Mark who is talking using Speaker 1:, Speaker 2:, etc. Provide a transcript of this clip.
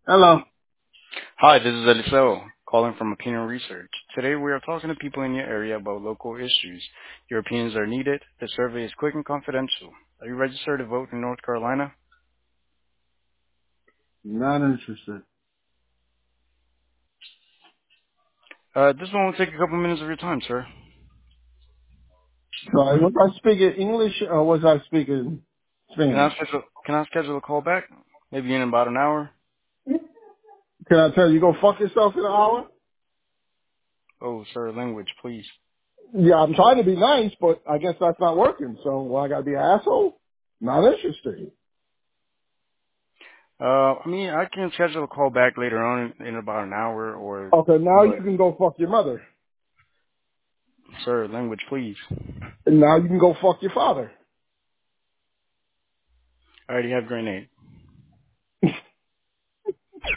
Speaker 1: Hello.
Speaker 2: Hi, this is Eliseo, calling from Opinion Research. Today we are talking to people in your area about local issues. Your opinions are needed. The survey is quick and confidential. Are you registered to vote in North Carolina?
Speaker 1: Not interested.
Speaker 2: This one will take a couple minutes of your time, sir.
Speaker 1: So was I speaking English or was I speaking Spanish?
Speaker 2: Can I schedule a call back? Maybe in about an hour?
Speaker 1: Can I tell you go fuck yourself in an hour?
Speaker 2: Oh, sir, language, please.
Speaker 1: Yeah, I'm trying to be nice, but I guess that's not working. So I gotta be an asshole? Not interested.
Speaker 2: I can schedule a call back later on in about an hour
Speaker 1: Okay, now you
Speaker 2: but,
Speaker 1: can go fuck your mother.
Speaker 2: sir, language, please.
Speaker 1: And now you can go fuck your father.
Speaker 2: I already have grenade.